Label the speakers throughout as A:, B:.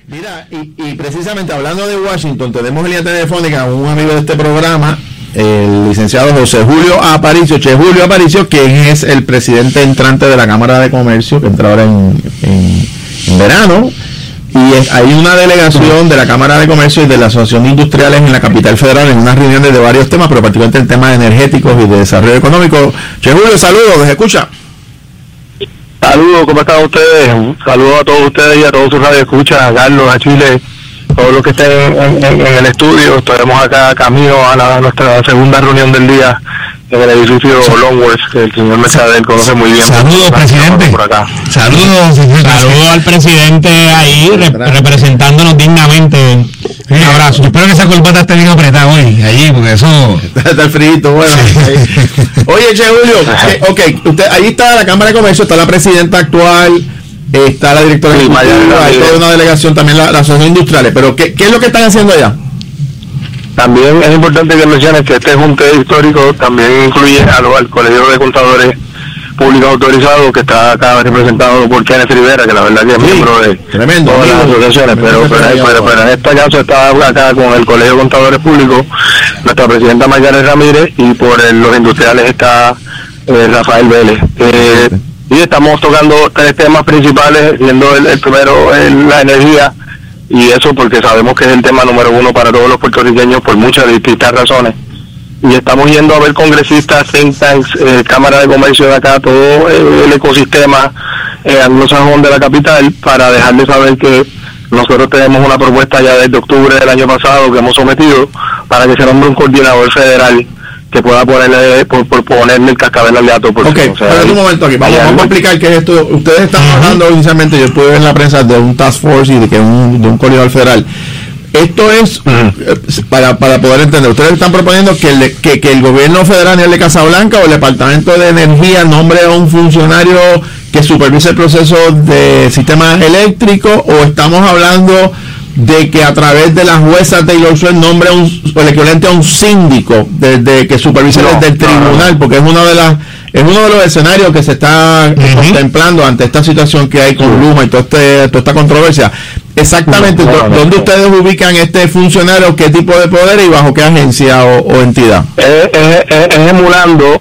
A: Mira, y precisamente hablando de Washington, tenemos en línea telefónica a un amigo de este programa, el licenciado José Julio Aparicio, Che Julio Aparicio, quien es el presidente entrante de la Cámara de Comercio, que entra ahora en verano, y hay una delegación de la Cámara de Comercio y de la Asociación de Industriales en la capital federal en unas reuniones de varios temas, pero particularmente en temas energéticos y de desarrollo económico. Che Julio, saludos, ¿nos escucha?
B: Saludos, ¿cómo están ustedes? Un saludo a todos ustedes y a todos sus radioescuchas, a Carlos, a Chile, todos los que estén en el estudio. Estaremos acá camino a nuestra segunda reunión del día en el edificio Longworth, que el señor Mercader conoce muy bien.
C: Saludos, presidente.
B: Por acá.
C: Saludos al presidente ahí, representándonos dignamente. Un abrazo. Yo espero que esa corbata esté bien apretada hoy, allí, porque eso...
A: Está el frito, bueno. Oye, Che Julio, usted, ahí está la Cámara de Comercio, está la presidenta actual, está la directora ejecutiva, hay toda una delegación también, la Asociación Industriales, pero ¿qué es lo que están haciendo allá?
B: También es importante que menciones que este junte histórico también incluye al Colegio de Contadores Públicos Autorizados, que está acá representado por Kenneth Rivera, que la verdad que es miembro de todas las asociaciones, pero en este caso está acá con el Colegio de Contadores Públicos, nuestra presidenta Margaret Ramírez, y por los industriales está Rafael Vélez. Y estamos tocando tres temas principales, siendo el primero la energía, y eso porque sabemos que es el tema número uno para todos los puertorriqueños por muchas distintas razones. Y estamos yendo a ver congresistas, think tanks, Cámara de Comercio de acá, todo el ecosistema anglosajón de la capital, para dejarles saber que nosotros tenemos una propuesta ya desde octubre del año pasado que hemos sometido para que se nombre un coordinador federal que pueda ponerle ponerle el cascabel al gato.
A: Ok, pero un momento aquí, vamos a explicar qué es esto. Ustedes están hablando inicialmente, yo pude ver en la prensa de un task force y de un coordinador federal. Esto es para poder entender. Ustedes están proponiendo que el gobierno federal, el de Casablanca o el Departamento de Energía, nombre a un funcionario que supervise el proceso de sistemas eléctricos, o estamos hablando de que a través de la jueza Taylor Swift nombre el equivalente a un síndico que supervise desde el tribunal, porque es uno de los escenarios que se está contemplando ante esta situación que hay con Luma y toda esta controversia. Exactamente, ¿dónde ustedes ubican este funcionario, qué tipo de poder y bajo qué agencia o entidad?
B: Es emulando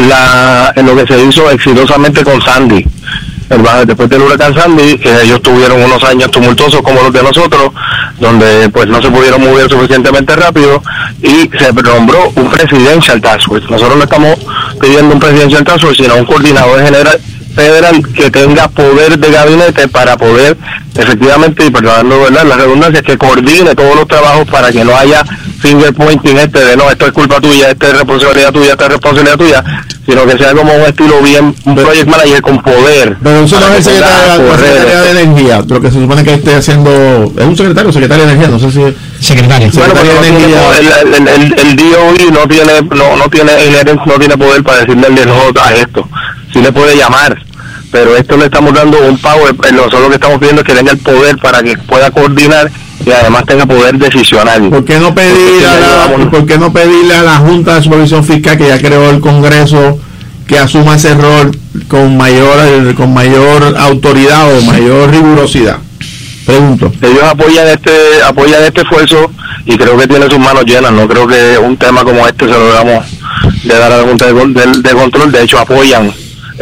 B: lo que se hizo exitosamente con Sandy. Después del huracán Sandy, ellos tuvieron unos años tumultuosos como los de nosotros, donde pues no se pudieron mover suficientemente rápido, y se nombró un presidential task force. Nosotros no estamos pidiendo un presidential task force, sino un coordinador general federal que tenga poder de gabinete para poder efectivamente, y perdonando la redundancia, que coordine todos los trabajos para que no haya finger pointing de no, esto es culpa tuya, esto es responsabilidad tuya, esta es responsabilidad tuya, sino que sea como un estilo bien, un project manager con poder.
A: Pero eso no es el secretario de Energía, lo que se supone que esté haciendo, ¿es un secretario o secretaria de Energía? No sé si secretario.
B: Bueno, pero el DOE no tiene poder para decirle no a esto. Sí le puede llamar, pero esto le estamos dando un power. Nosotros lo que estamos pidiendo es que tenga el poder para que pueda coordinar y además tenga poder decisional.
A: ¿Por qué no pedirle a la Junta de Supervisión Fiscal, que ya creó el Congreso, que asuma ese rol con mayor autoridad o mayor rigurosidad? Pregunto.
B: Ellos apoyan este esfuerzo y creo que tiene sus manos llenas. No creo que un tema como este se lo debamos de dar a la Junta de Control. De hecho, apoyan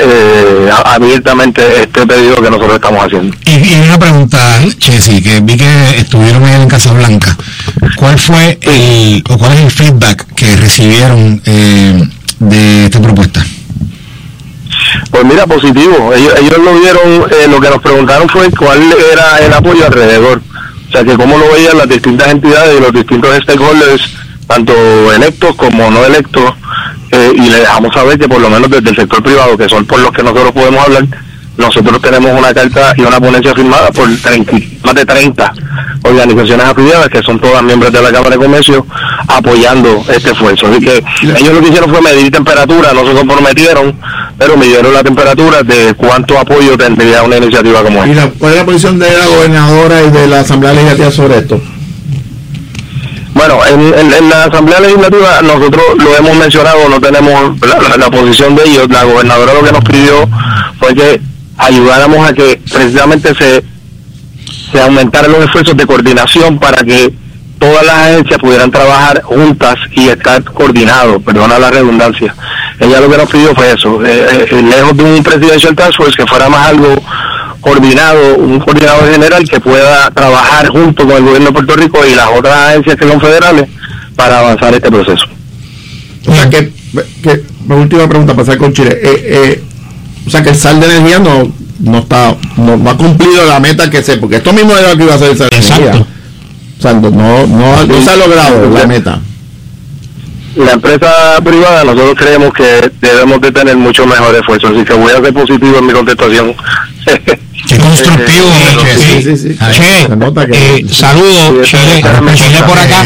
B: abiertamente este pedido que nosotros estamos haciendo.
C: Y una pregunta, Chessy, que vi que estuvieron en Casablanca. ¿Cuál es el feedback que recibieron de esta propuesta?
B: Pues mira, positivo. Ellos lo vieron, lo que nos preguntaron fue cuál era el apoyo alrededor. O sea, que cómo lo veían las distintas entidades y los distintos stakeholders, tanto electos como no electos, y le dejamos saber que por lo menos desde el sector privado, que son por los que nosotros podemos hablar, nosotros tenemos una carta y una ponencia firmada por más de 30 organizaciones afiliadas, que son todas miembros de la Cámara de Comercio, apoyando este esfuerzo. Así que ellos lo que hicieron fue medir temperatura, no se comprometieron, pero midieron la temperatura de cuánto apoyo tendría una iniciativa como esta.
A: ¿Y cuál es la posición de la gobernadora y de la Asamblea Legislativa sobre esto?
B: Bueno, en la Asamblea Legislativa nosotros lo hemos mencionado, no tenemos la posición de ellos. La gobernadora lo que nos pidió fue que ayudáramos a que precisamente se aumentaran los esfuerzos de coordinación para que todas las agencias pudieran trabajar juntas y estar coordinados, perdona la redundancia. Ella lo que nos pidió fue eso, lejos de un presidential task force, que fuera más algo coordinado, un coordinador general que pueda trabajar junto con el gobierno de Puerto Rico y las otras agencias que son federales para avanzar este proceso.
A: O sea que mi última pregunta, pasar con Chile, o sea que el SAL de energía no ha cumplido la meta que porque esto mismo era lo que iba a hacer el SAL de energía. O sea, no se ha logrado la meta.
B: La empresa privada, nosotros creemos que debemos de tener mucho mejor esfuerzo, así que voy a ser positivo en mi contestación.
C: Qué constructivo,
A: sí.
D: Che, saludos, Chile por acá.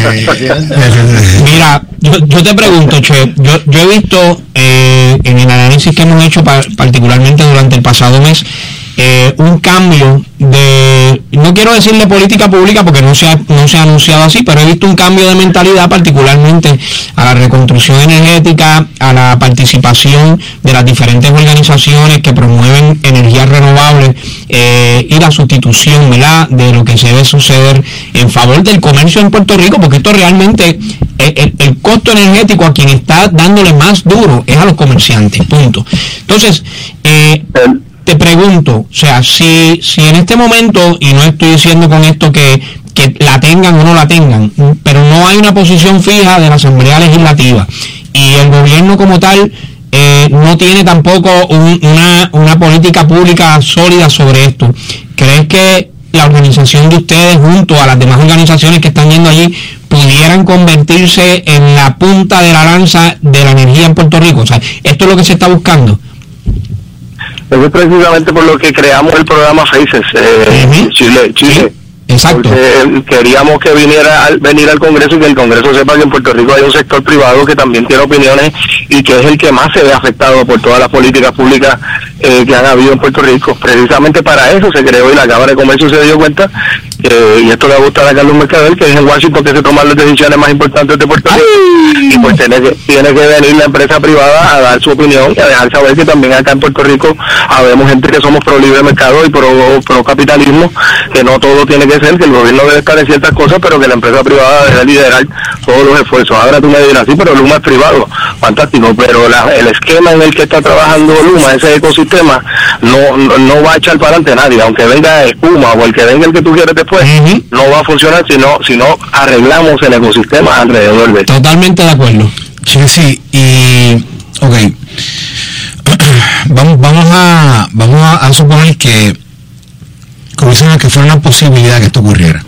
D: Mira, yo te pregunto, Che, yo he visto en el análisis que hemos hecho particularmente durante el pasado mes, un cambio de, no quiero decirle política pública porque no se ha anunciado así, pero he visto un cambio de mentalidad particularmente a la reconstrucción energética, a la participación de las diferentes organizaciones que promueven energías renovables y la sustitución, ¿verdad?, de lo que se debe suceder en favor del comercio en Puerto Rico, porque esto realmente, el costo energético a quien está dándole más duro es a los comerciantes, punto. Entonces, te pregunto, o sea, si en este momento, y no estoy diciendo con esto que la tengan o no la tengan, pero no hay una posición fija de la Asamblea Legislativa y el gobierno como tal no tiene tampoco una política pública sólida sobre esto, ¿crees que la organización de ustedes junto a las demás organizaciones que están yendo allí pudieran convertirse en la punta de la lanza de la energía en Puerto Rico? O sea, ¿esto es lo que se está buscando?
B: Eso es precisamente por lo que creamos el programa FACES, Chile.
D: Sí, exacto.
B: Porque queríamos que venir al Congreso y que el Congreso sepa que en Puerto Rico hay un sector privado que también tiene opiniones y que es el que más se ve afectado por todas las políticas públicas que han habido en Puerto Rico. Precisamente para eso se creó y la Cámara de Comercio se dio cuenta, y esto le va a gustar a Carlos Mercader, que es en Washington que se toman las decisiones más importantes de Puerto Rico. Y pues tiene que venir la empresa privada a dar su opinión y a dejar saber que también acá en Puerto Rico habemos gente que somos pro libre mercado y pro capitalismo, que no todo tiene que ser, que el gobierno debe estar en ciertas cosas, pero que la empresa privada debe liderar todos los esfuerzos. Ahora tú me dirás, sí, pero Luma es privado, fantástico, pero el esquema en el que está trabajando Luma, ese ecosistema, no va a echar para adelante nadie, aunque venga Puma o el que venga el que tú quieres después, no va a funcionar si no arreglamos el ecosistema alrededor de eso.
D: Totalmente de acuerdo.
C: Sí, y ok, vamos a suponer que que fuera una posibilidad que esto ocurriera.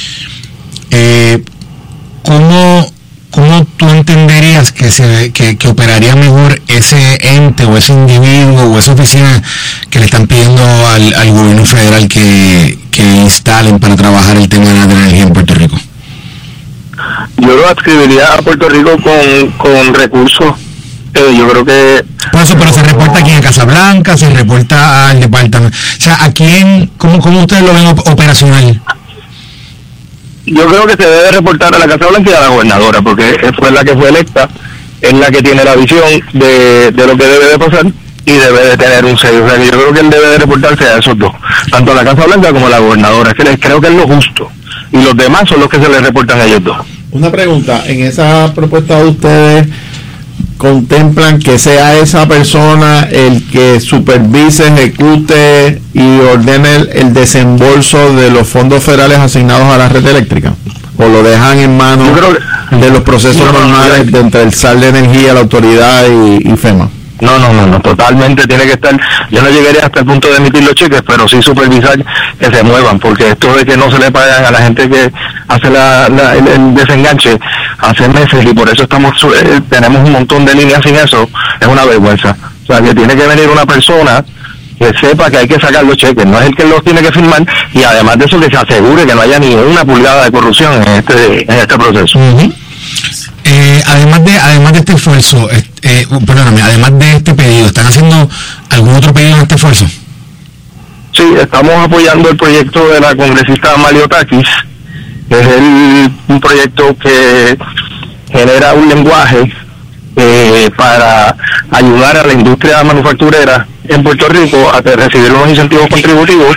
C: ¿Cómo tú entenderías que operaría mejor ese ente o ese individuo o esa oficina que le están pidiendo al gobierno federal que instalen para trabajar el tema de la energía en Puerto Rico?
B: Yo lo adscribiría a Puerto Rico con recursos. Yo creo que...
C: Por eso, pero se reporta aquí en Casablanca, se reporta al departamento. O sea, ¿a quién, cómo ustedes lo ven operacional?
B: Yo creo que se debe reportar a la Casa Blanca y a la gobernadora, porque fue la que fue electa, es la que tiene la visión de lo que debe de pasar y debe de tener un sello. O sea, que yo creo que él debe de reportarse a esos dos, tanto a la Casa Blanca como a la gobernadora. Es que creo que es lo justo, y los demás son los que se les reportan a ellos dos.
A: Una pregunta, en esa propuesta de ustedes, ¿contemplan que sea esa persona el que supervise, ejecute y ordene el desembolso de los fondos federales asignados a la red eléctrica? ¿O lo dejan en manos de los procesos normales entre el SAL de Energía, la autoridad y FEMA?
B: No, totalmente tiene que estar. Yo no llegaría hasta el punto de emitir los cheques, pero sí supervisar que se muevan, porque esto de que no se le pagan a la gente que hace el desenganche hace meses, y por eso tenemos un montón de líneas sin eso, es una vergüenza. O sea, que tiene que venir una persona que sepa que hay que sacar los cheques, no es el que los tiene que firmar, y además de eso que se asegure que no haya ni una pulgada de corrupción en este proceso.
C: Además de este esfuerzo, además de este pedido, ¿están haciendo algún otro pedido en este esfuerzo?
B: Sí, estamos apoyando el proyecto de la congresista Maliotakis, que es un proyecto que genera un lenguaje para ayudar a la industria manufacturera en Puerto Rico a recibir unos incentivos contributivos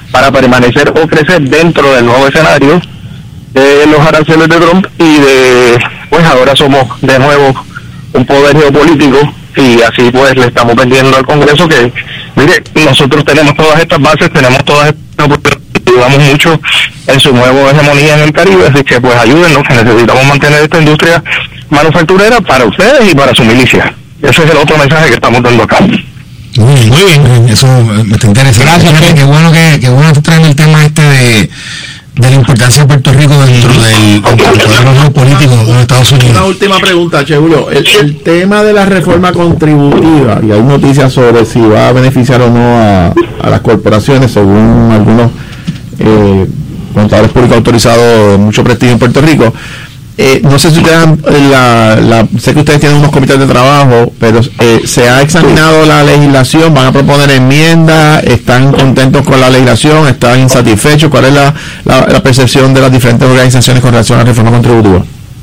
B: para permanecer o crecer dentro del nuevo escenario de los aranceles de Trump y de, pues ahora somos de nuevo un poder geopolítico y así pues le estamos vendiendo al Congreso que, mire, nosotros tenemos todas estas bases, tenemos todas estas oportunidades, ayudamos mucho en su nueva hegemonía en el Caribe, así que pues ayúdennos, que necesitamos mantener esta industria manufacturera para ustedes y para su milicia. Ese es el otro mensaje que estamos dando acá.
C: Muy bien, eso me está interesando. Gracias, qué bueno que traen el tema de la importancia de Puerto Rico dentro del poder político de los Estados Unidos.
A: Una última pregunta, Che Julio. El tema de la reforma contributiva, y hay noticias sobre si va a beneficiar o no a las corporaciones, según algunos contadores públicos autorizados de mucho prestigio en Puerto Rico. No sé si ustedes sé que ustedes tienen unos comités de trabajo, pero se ha examinado la legislación, van a proponer enmiendas, están contentos con la legislación, están insatisfechos. ¿Cuál es la percepción de las diferentes organizaciones con relación a la reforma contributiva?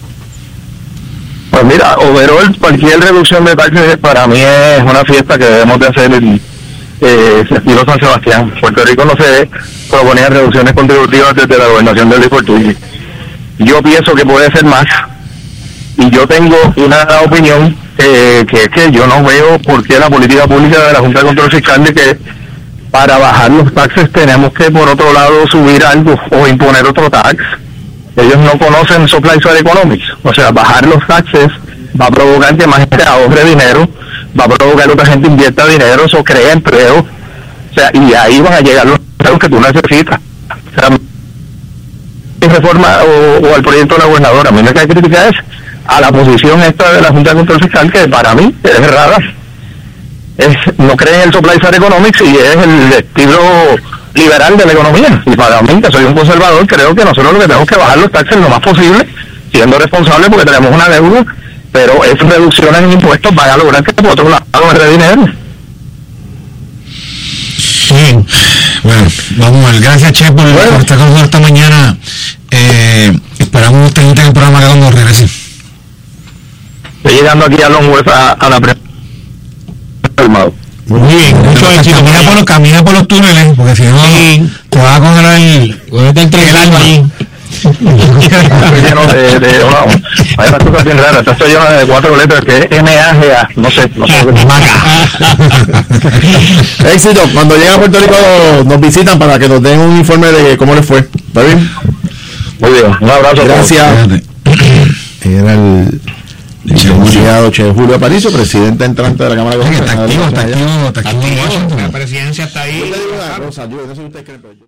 B: Pues mira, overall, cualquier reducción de taxes para mí es una fiesta que debemos de hacer estilo San Sebastián. Puerto Rico no se proponía reducciones contributivas desde la gobernación del Luis Fortuny. Yo pienso que puede ser más, y yo tengo una opinión que es que yo no veo por qué la política pública de la Junta de Control Fiscal de que para bajar los taxes tenemos que por otro lado subir algo o imponer otro tax. Ellos no conocen supply side economics, o sea, bajar los taxes va a provocar que más gente ahorre dinero, va a provocar que otra gente invierta dinero, eso crea empleo, o sea, y ahí van a llegar los empleos que tú necesitas. O sea, reforma o al proyecto de la gobernadora, a mí me cae crítica es a la posición esta de la Junta de Control Fiscal, que para mí es errada, no cree en el supply side economics y es el estilo liberal de la economía, y para mí, que soy un conservador, creo que nosotros lo que tenemos que bajar los taxes lo más posible, siendo responsables porque tenemos una deuda, pero esas reducciones en impuestos van a lograr que por otro lado no dinero.
C: Bien, bueno, vamos a ver. Gracias, Che, por estar con nosotros esta mañana. Esperamos tenerte en el programa que cuando regrese.
B: Estoy llegando aquí a Longworth a la pregunta.
C: Muy bien, mucho éxito. Camina por los túneles, porque si no te vas a congelar el tren allí.
B: Estoy lleno hay unas cosas bien raras. Estoy lleno de 4 letras que es MAGA, no sé.
A: Éxito, cuando lleguen a Puerto Rico nos visitan para que nos den un informe de cómo les fue. ¿Está bien?
B: Muy bien, un abrazo.
A: Gracias. Era el licenciado Che Julio Aparicio, presidente entrante de la Cámara de Comercio.
C: Está activo.
D: La presidencia está ahí.
A: Rosa, yo no sé si usted cree, pero